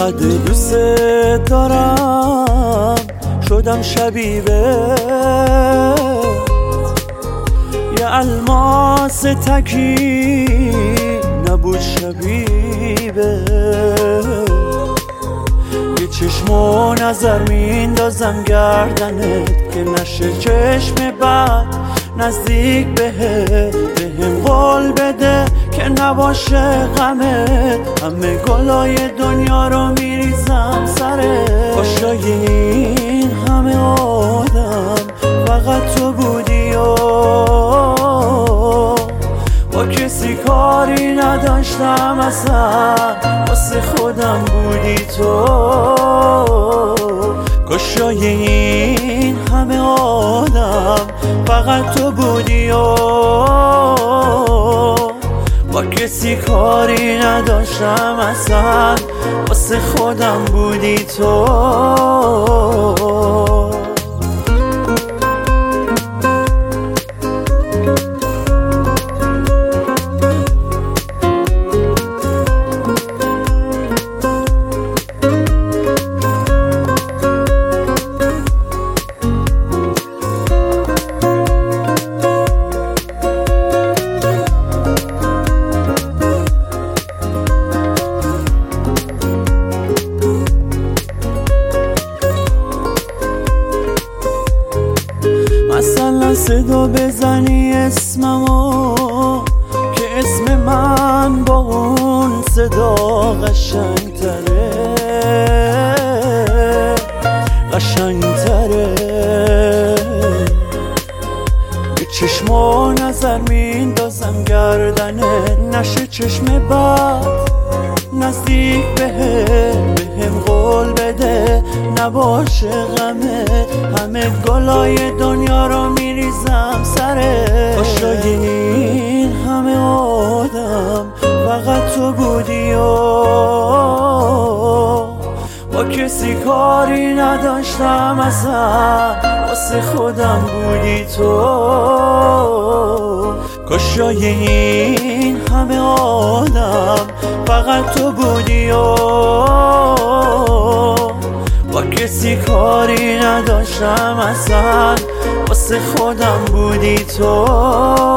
انقدر دوست دارم شدم شبیه یه الماس تکی نبود شبیه یه چشم و نظر میندازم گردنت که نشه چشم بد نزدیک بهم قول بده که نباشه غمت همه گلای دنیا رو میریزم سرت کاشای این همه آدم فقط تو بودی و با کسی کاری نداشتم اصلا واسه خودم بودی تو کاشای این همه آدم فقط تو بودی و با کسی کاری نداشتم اصلا واسه خودم بودی تو مثلا صدا بزنی اسممو که اسم من با اون صدا قشنگتره یه چشم و نظر میندازم گردنه نشه چشم بد نزدیک بهم قول بده نباشه غمه همه گلای دنیا رو میریزم سرت کاشای این همه آدم فقط تو بودی و با کسی کاری نداشتم اصلا واسه خودم بودی تو کاشای این همه آدم فقط تو بودی و با کسی کاری نداشتم اصلا واسه خودم بودی تو